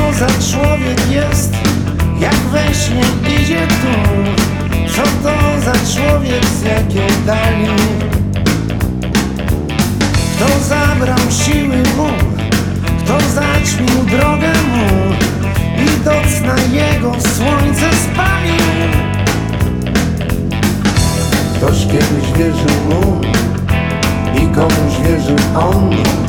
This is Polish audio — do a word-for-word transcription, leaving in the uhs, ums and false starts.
za człowiek jest, jak we śnie idzie tu? Co to za człowiek, z jakiej dali? Kto zabrał siły mu, kto zaćmił drogę mu i do cna jego słońce spalił? Ktoś kiedyś wierzył mu i komuś wierzył on.